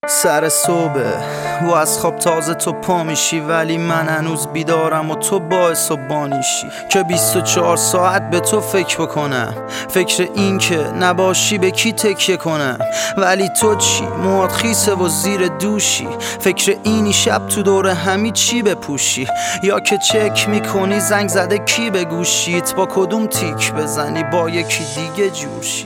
سر صبح و از خواب تازه تو پا میشی، ولی من هنوز بیدارم و تو باعث و بانیشی که 24 ساعت به تو فکر بکنم، فکر این که نباشی به کی تکیه کنم. ولی تو چی؟ موهات خیسه و زیر دوشی، فکر اینی شب تو دور همی چی بپوشی، یا که چک میکنی زنگ زده کی به گوشیت، با کدوم تیک بزنی با یکی دیگه جوشی.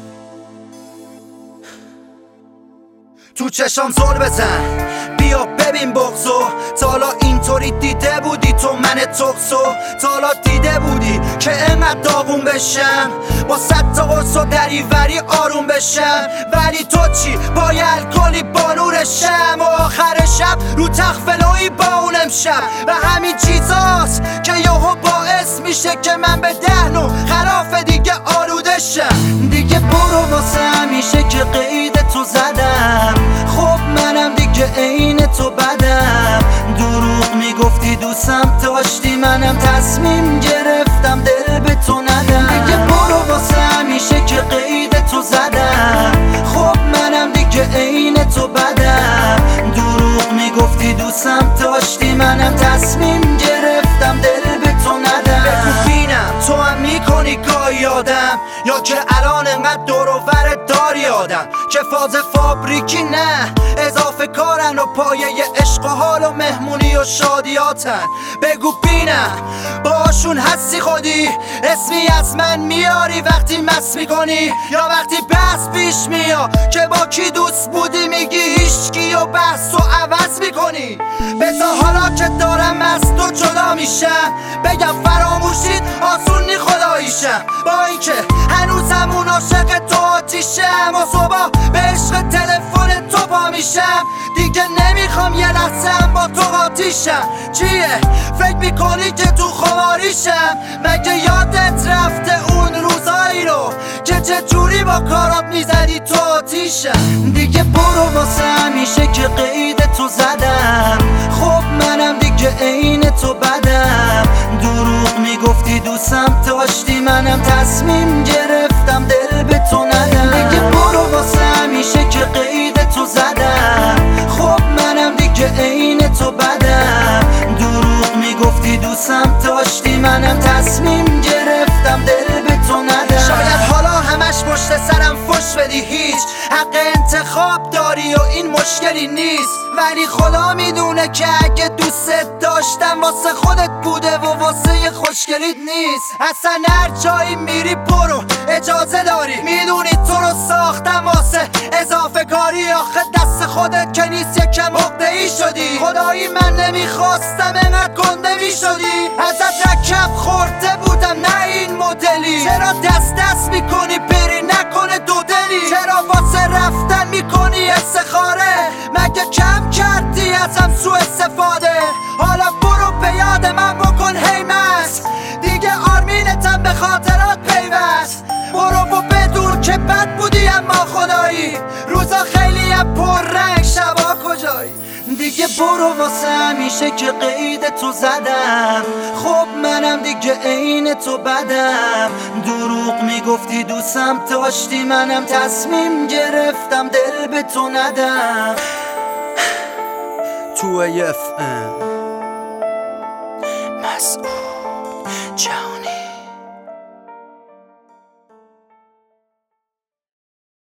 تو چشام زل بزن بیا ببین بغضو، تا حالا اینطوری دیده بودی تو من تقصو؟ تا حالا دیده بودی که انقدر داغون بشم، با 100 تا قرص و دریوری آروم بشم؟ ولی تو چی؟ با یه الکلی بالورشم و آخر شب رو تخفلوی با اون امشب. و همین چیزاست که یهو باعث میشه که من به دهنو خلاف دیگه آلوده شم. دیگه برو واسه همیشه که قید تو زدم، خب منم دیگه عین تو بدم. دروغ میگفتی دوستم داشتی، منم تصمیم گرفتم دل به تو ندم. دیگه برو واسه همیشه که قید تو زدم، خب منم دیگه عین تو بدم. دروغ میگفتی دوستم داشتی، منم تصمیم گرفتم دل به تو ندم. بگو بینم تو هم میکنی گاهی یادم، یا که الان انقدر دور و برت داری آدم که فاز فابریکی نه اضافه کارن و پایه عشق و حال و مهمونی و شادیاتن. بگو بینم باشون هستی خودی، اسمی از من میاری وقتی مس میکنی، یا وقتی بحث پیش میاد که با کی دوست بودی میگی هیچکی و بحث و عوض میکنی. بذار حالا که دارم از تو جدا میشم بگم فراموشید آسون نی خداییشم، با اینکه هنوزم اون عاشق تو آتیشم و صبح به عشق تلفن تو پا میشم. دیگه نمیخوام یه لحظه با تو قاطیشم. چیه؟ فکر میکنی که تو خماریشم؟ مگه یادت رفته اون روزایی رو که چجوری با کارات میزدی تو آتیشم؟ دیگه برو واسه همیشه که قید تو زدم، خب منم دیگه عین تو بدم. دروغ میگفتی دوستم داشتی، منم تصمیم گرفتم دل به تو ندم. دیگه برو واسه همیشه که قید تو زدم، خب منم دیگه عین تو بدم. دروغ میگفتی دوستم داشتی، منم تصمیم گرفتم دل به تو ندم. شاید حالا همش پشت سرم فش بدی، هیچ حق انتخاب داری و این مشکلی نیست، ولی خدا میدونه که اگه دوست داشتم واسه خودت بوده و واسه خوشگلیت نیست. اصلا هر جایی میری برو اجازه داری، میدونی تو رو ساختم واسه اضافه کاری. آخه دست خودت که نیست یکم عقده‌ای شدی، خدایی من نمیخواستم انقدر گنده میشدی. ازت رکب خورده بودم نه این مدلی، چرا دست میکنی بری نکنه دو دلی؟ چرا واسه رفتن میکنی استخاره؟ مگه کم کردی ازم سوء استفاده؟ حالا برو به یاد من بکن هیمس، دیگه آرمینتم به خاطرات پیوست. برو و بدون که بد بودی اما خدایی، روزا خیلی هم پر رنگ شبا کجایی. دیگه برو واسه همیشه که قید تو زدم، خب منم دیگه عین تو بدم. دروغ میگفتی دوستم داشتی، منم تصمیم گرفتم دل به تو ندم. 2AF